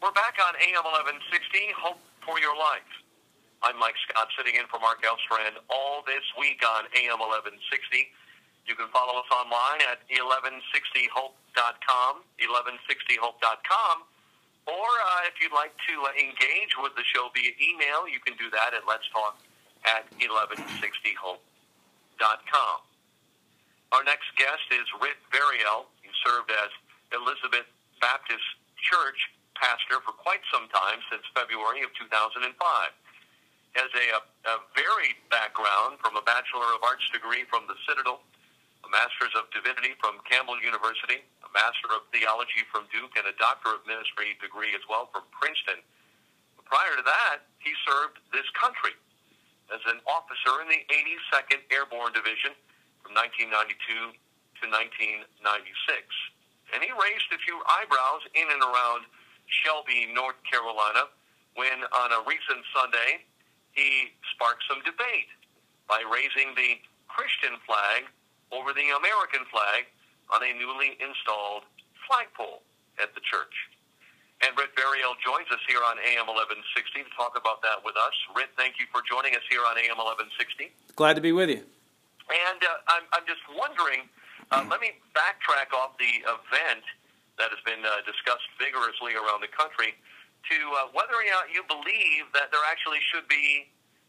We're back on AM 1160, Hope for Your Life. I'm Mike Scott, sitting in for Mark Elstrand all this week on AM 1160. You can follow us online at 1160hope.com, 1160hope.com, or if you'd like to engage with the show via email, you can do that at letstalk@1160hope.com. Our next guest is Ritt Variel. He served as Elizabeth Baptist Church pastor for quite some time, since February of 2005. Has a varied background, from a Bachelor of Arts degree from the Citadel, a Master's of Divinity from Campbell University, a Master of Theology from Duke, and a Doctor of Ministry degree as well from Princeton. Prior to that, he served this country as an officer in the 82nd Airborne Division from 1992 to 1996. And he raised a few eyebrows in and around Shelby, North Carolina, when on a recent Sunday he sparked some debate by raising the Christian flag over the American flag on a newly installed flagpole at the church. And Ritt Variel joins us here on AM 1160 to talk about that with us. Ritt, thank you for joining us here on AM 1160. Glad to be with you. And I'm just wondering, let me backtrack off the event that has been discussed vigorously around the country, to whether or not you believe that there actually should be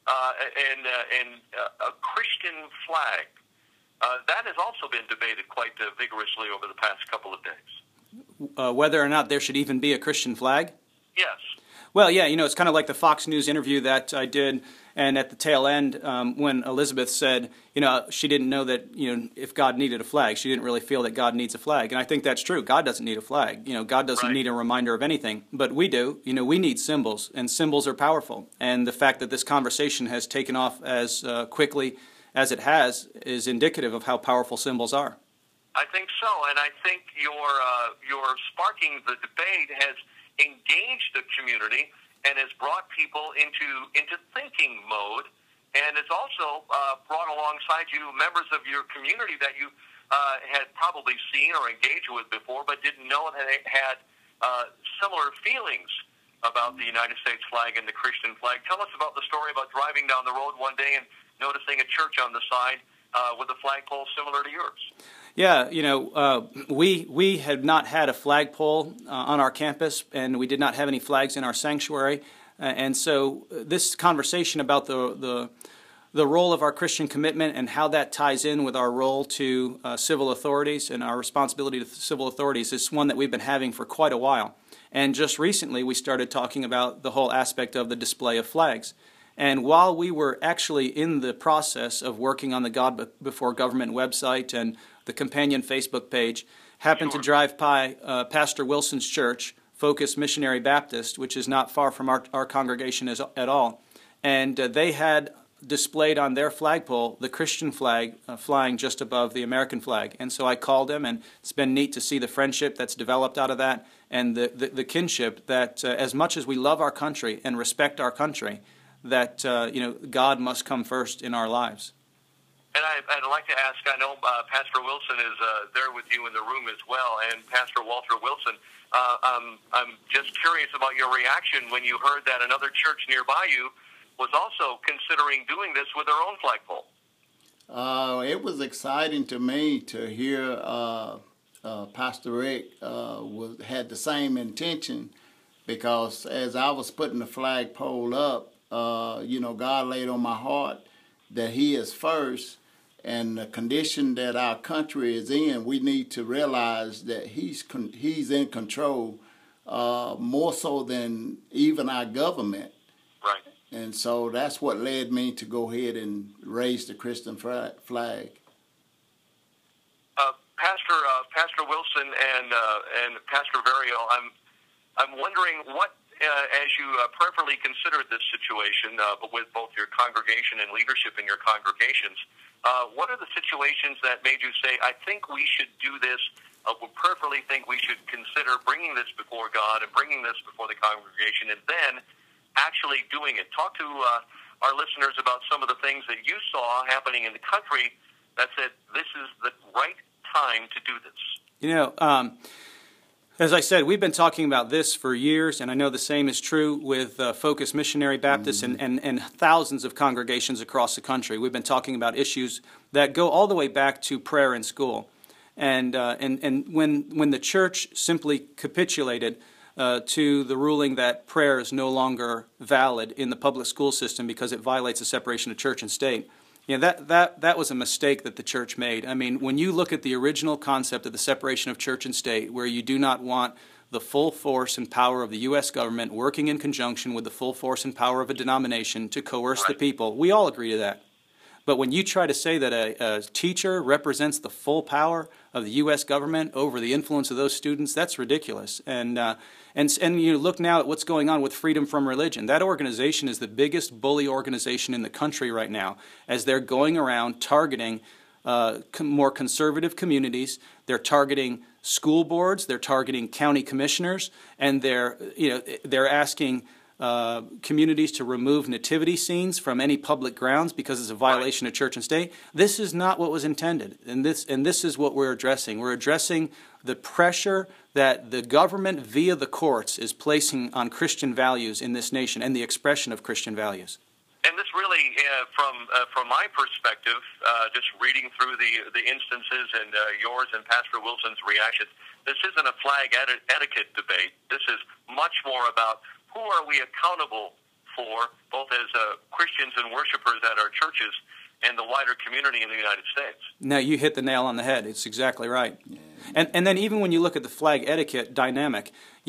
a Christian flag. That has also been debated quite vigorously over the past couple of days. Whether or not there should even be a Christian flag? Yes. Well, yeah, it's kind of like the Fox News interview that I did, and at the tail end, when Elizabeth said, she didn't know that, if God needed a flag. She didn't really feel that God needs a flag. And I think that's true. God doesn't need a flag. God doesn't need a reminder of anything. But we do. We need symbols, and symbols are powerful. And the fact that this conversation has taken off as quickly as it has is indicative of how powerful symbols are. I think so, and I think your sparking the debate has engaged the community and has brought people into thinking mode, and it's also brought alongside you members of your community that you had probably seen or engaged with before, but didn't know that they had similar feelings about the United States flag and the Christian flag. Tell us about the story about driving down the road one day and noticing a church on the side with a flagpole similar to yours. Yeah, we had not had a flagpole on our campus, and we did not have any flags in our sanctuary. And so this conversation about the role of our Christian commitment and how that ties in with our role to civil authorities and our responsibility to civil authorities is one that we've been having for quite a while. And just recently we started talking about the whole aspect of the display of flags. And while we were actually in the process of working on the God Before Government website and the companion Facebook page, happened to drive by Pastor Wilson's church, Focus Missionary Baptist, which is not far from our congregation at all. And they had displayed on their flagpole the Christian flag flying just above the American flag. And so I called him, and it's been neat to see the friendship that's developed out of that, and the kinship that as much as we love our country and respect our country, that God must come first in our lives. And I'd like to ask, I know Pastor Wilson is there with you in the room as well, and Pastor Walter Wilson, I'm just curious about your reaction when you heard that another church nearby you was also considering doing this with their own flagpole. It was exciting to me to hear Pastor Rick had the same intention, because as I was putting the flagpole up, God laid on my heart that He is first, and the condition that our country is in, we need to realize that He's in control more so than even our government. Right. And so that's what led me to go ahead and raise the Christian flag. Pastor Wilson and Pastor Variel, I'm wondering what. As you prayerfully considered this situation, but with both your congregation and leadership in your congregations, what are the situations that made you say, I think we should do this, we prayerfully think we should consider bringing this before God and bringing this before the congregation, and then actually doing it? Talk to our listeners about some of the things that you saw happening in the country that said, this is the right time to do this. As I said, we've been talking about this for years, and I know the same is true with Focus Missionary Baptists and thousands of congregations across the country. We've been talking about issues that go all the way back to prayer in school. And when the church simply capitulated to the ruling that prayer is no longer valid in the public school system because it violates the separation of church and state, that was a mistake that the church made. I mean, when you look at the original concept of the separation of church and state, where you do not want the full force and power of the U.S. government working in conjunction with the full force and power of a denomination to coerce the people, we all agree to that. But when you try to say that a teacher represents the full power of the U.S. government over the influence of those students, that's ridiculous. And you look now at what's going on with Freedom from Religion. That organization is the biggest bully organization in the country right now, as they're going around targeting more conservative communities. They're targeting school boards. They're targeting county commissioners, and they're asking communities to remove nativity scenes from any public grounds because it's a violation of church and state. This is not what was intended, and this is what we're addressing. We're addressing the pressure that the government via the courts is placing on Christian values in this nation and the expression of Christian values. And this really, from my perspective, just reading through the instances and yours and Pastor Wilson's reactions, this isn't a flag etiquette debate. This is much more about who are we accountable for, both as Christians and worshipers at our churches and the wider community in the United States. No, you hit the nail on the head. It's exactly right. Yeah. And then even when you look at the flag etiquette dynamic,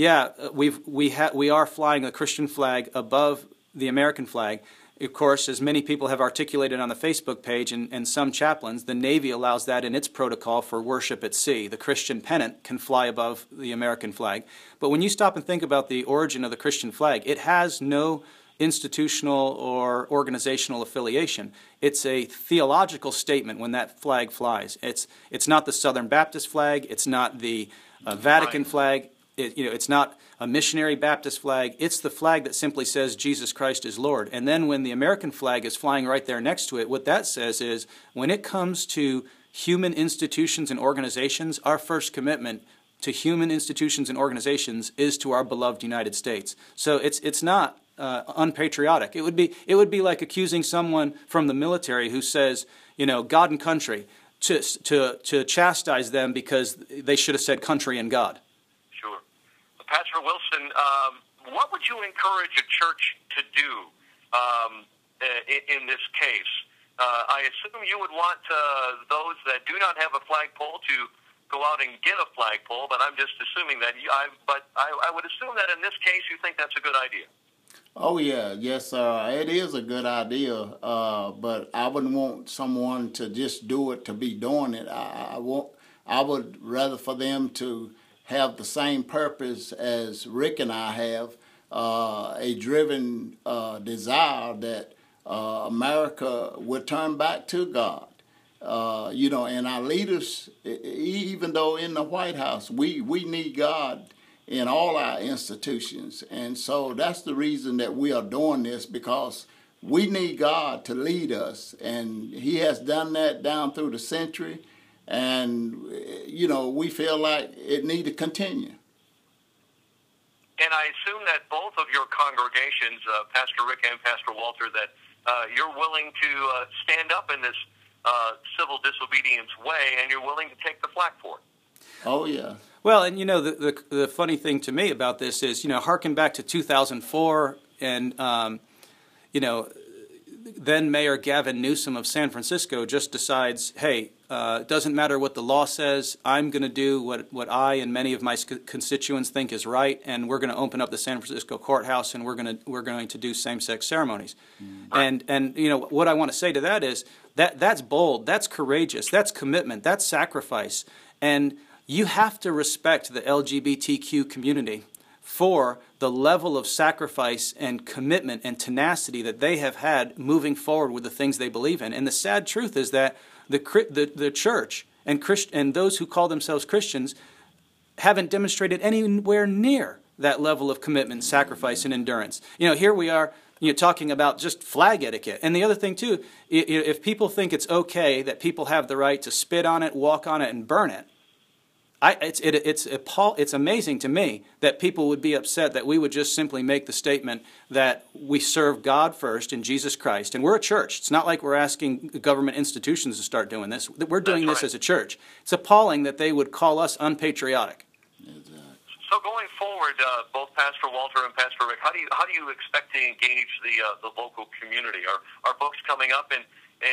we are flying the Christian flag above the American flag. Of course, as many people have articulated on the Facebook page and some chaplains, the Navy allows that in its protocol for worship at sea. The Christian pennant can fly above the American flag. But when you stop and think about the origin of the Christian flag, it has no institutional or organizational affiliation. It's a theological statement when that flag flies. It's not the Southern Baptist flag. It's not the Vatican flag. It's not a missionary Baptist flag. It's the flag that simply says Jesus Christ is Lord. And then when the American flag is flying right there next to it, what that says is when it comes to human institutions and organizations, our first commitment to human institutions and organizations is to our beloved United States. So it's not unpatriotic. It would be like accusing someone from the military who says, God and country, to chastise them because they should have said country and God. Sure. Pastor Wilson, what would you encourage a church to do in this case? I assume you would want those that do not have a flagpole to go out and get a flagpole, but I'm just assuming that. I would assume that in this case you think that's a good idea. Oh yeah, yes, it is a good idea. But I wouldn't want someone to just do it to be doing it. I would rather for them to have the same purpose as Rick and I have, a driven desire that America would turn back to God. And our leaders, even though in the White House, we need God in all our institutions. And so that's the reason that we are doing this, because we need God to lead us. And He has done that down through the century. And, we feel like it needs to continue. And I assume that both of your congregations, Pastor Rick and Pastor Walter, that you're willing to stand up in this civil disobedience way, and you're willing to take the flak for it. Oh, yeah. Well, and the funny thing to me about this is, harken back to 2004, and then Mayor Gavin Newsom of San Francisco just decides, hey, it doesn't matter what the law says. I'm going to do what I and many of my constituents think is right, and we're going to open up the San Francisco courthouse, and we're going to do same-sex ceremonies. Mm-hmm. And what I want to say to that is that's bold, that's courageous, that's commitment, that's sacrifice, and you have to respect the LGBTQ community for the level of sacrifice and commitment and tenacity that they have had moving forward with the things they believe in. And the sad truth is that the church and those who call themselves Christians haven't demonstrated anywhere near that level of commitment, sacrifice, and endurance. Here we are, talking about just flag etiquette. And the other thing, too, if people think it's okay that people have the right to spit on it, walk on it, and burn it, It's amazing to me that people would be upset that we would just simply make the statement that we serve God first in Jesus Christ, and we're a church. It's not like we're asking government institutions to start doing this. We're doing this as a church. It's appalling that they would call us unpatriotic. So going forward, both Pastor Walter and Pastor Rick, how do you expect to engage the local community? Are folks coming up and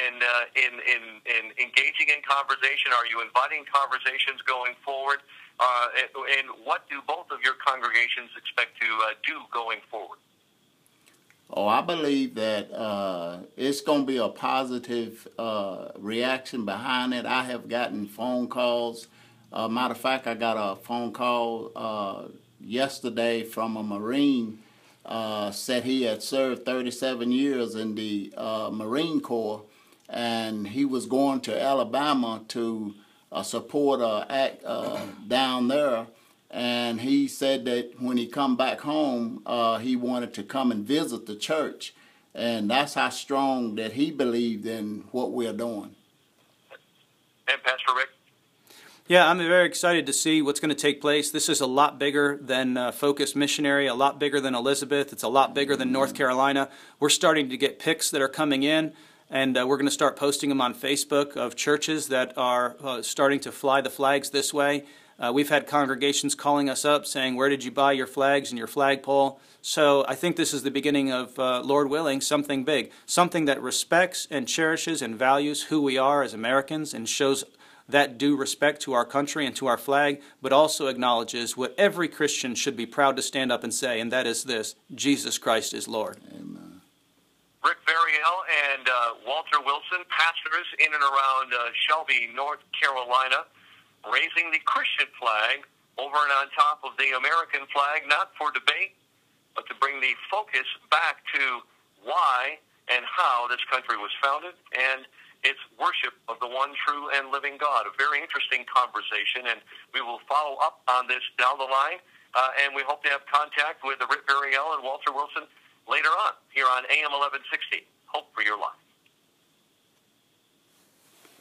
engaging in conversation? Are you inviting conversations going forward? And what do both of your congregations expect to do going forward? Oh, I believe that it's going to be a positive reaction behind it. I have gotten phone calls. Matter of fact, I got a phone call yesterday from a Marine. Said he had served 37 years in the Marine Corps, and he was going to Alabama to support an act down there. And he said that when he come back home, he wanted to come and visit the church. And that's how strong that he believed in what we're doing. And Pastor Rick? Yeah, I'm very excited to see what's going to take place. This is a lot bigger than Focus Missionary, a lot bigger than Elizabeth. It's a lot bigger than North Carolina. We're starting to get pics that are coming in, and we're going to start posting them on Facebook of churches that are starting to fly the flags this way. We've had congregations calling us up saying, where did you buy your flags and your flagpole? So I think this is the beginning of, Lord willing, something big, something that respects and cherishes and values who we are as Americans and shows that due respect to our country and to our flag, but also acknowledges what every Christian should be proud to stand up and say, and that is this: Jesus Christ is Lord. Amen. Rick Variel and Walter Wilson, pastors in and around Shelby, North Carolina, raising the Christian flag over and on top of the American flag, not for debate, but to bring the focus back to why and how this country was founded and its worship of the one true and living God. A very interesting conversation, and we will follow up on this down the line, and we hope to have contact with Rick Variel and Walter Wilson later on here on AM 1160. Hope for your life.